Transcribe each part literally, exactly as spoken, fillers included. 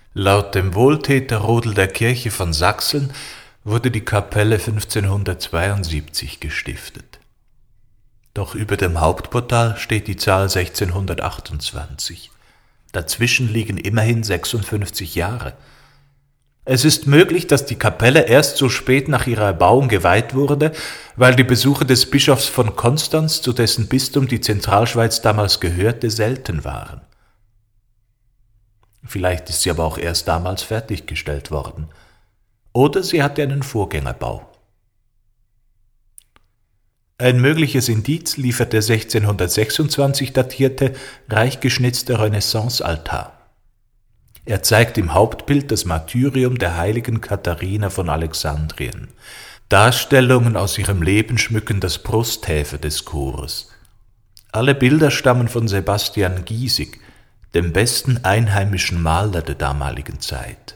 Laut dem Wohltäterrodel der Kirche von Sachsen wurde die Kapelle fünfzehnhundertzweiundsiebzig gestiftet. Doch über dem Hauptportal steht die Zahl sechzehnhundertachtundzwanzig. Dazwischen liegen immerhin sechsundfünfzig Jahre. Es ist möglich, dass die Kapelle erst so spät nach ihrer Erbauung geweiht wurde, weil die Besuche des Bischofs von Konstanz, zu dessen Bistum die Zentralschweiz damals gehörte, selten waren. Vielleicht ist sie aber auch erst damals fertiggestellt worden. Oder sie hatte einen Vorgängerbau. Ein mögliches Indiz liefert der sechzehnhundertsechsundzwanzig datierte, reich geschnitzte Renaissance-Altar. Er zeigt im Hauptbild das Martyrium der heiligen Katharina von Alexandrien. Darstellungen aus ihrem Leben schmücken das Brusthäfe des Chores. Alle Bilder stammen von Sebastian Giesig, dem besten einheimischen Maler der damaligen Zeit.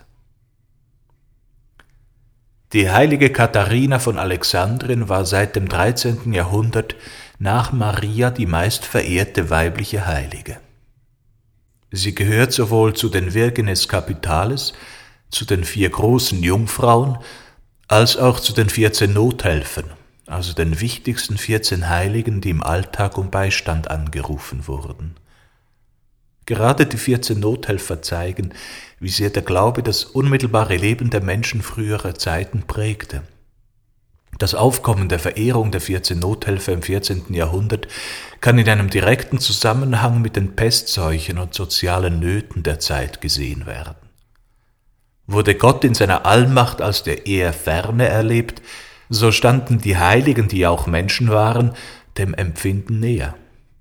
Die heilige Katharina von Alexandrien war seit dem dreizehnten Jahrhundert nach Maria die meist verehrte weibliche Heilige. Sie gehört sowohl zu den Virgines Capitales, zu den vier großen Jungfrauen, als auch zu den vierzehn Nothelfern, also den wichtigsten vierzehn Heiligen, die im Alltag um Beistand angerufen wurden. Gerade die vierzehn Nothelfer zeigen, wie sehr der Glaube das unmittelbare Leben der Menschen früherer Zeiten prägte. Das Aufkommen der Verehrung der vierzehn Nothelfer im vierzehnten Jahrhundert kann in einem direkten Zusammenhang mit den Pestseuchen und sozialen Nöten der Zeit gesehen werden. Wurde Gott in seiner Allmacht als der eher Ferne erlebt, so standen die Heiligen, die auch Menschen waren, dem Empfinden näher.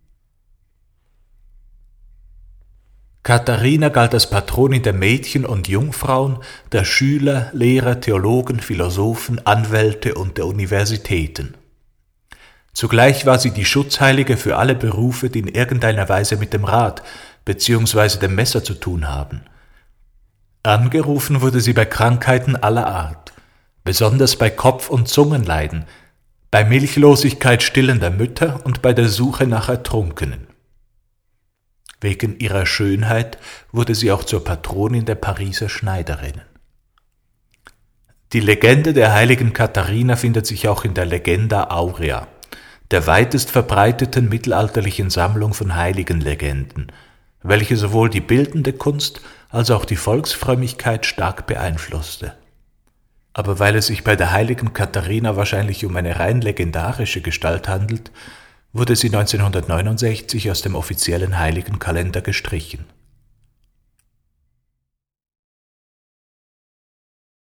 Katharina galt als Patronin der Mädchen und Jungfrauen, der Schüler, Lehrer, Theologen, Philosophen, Anwälte und der Universitäten. Zugleich war sie die Schutzheilige für alle Berufe, die in irgendeiner Weise mit dem Rad bzw. dem Messer zu tun haben. Angerufen wurde sie bei Krankheiten aller Art, besonders bei Kopf- und Zungenleiden, bei Milchlosigkeit stillender Mütter und bei der Suche nach Ertrunkenen. Wegen ihrer Schönheit wurde sie auch zur Patronin der Pariser Schneiderinnen. Die Legende der heiligen Katharina findet sich auch in der Legenda Aurea, der weitest verbreiteten mittelalterlichen Sammlung von Heiligenlegenden, welche sowohl die bildende Kunst als auch die Volksfrömmigkeit stark beeinflusste. Aber weil es sich bei der heiligen Katharina wahrscheinlich um eine rein legendarische Gestalt handelt, wurde sie neunzehnhundertneunundsechzig aus dem offiziellen Heiligenkalender gestrichen.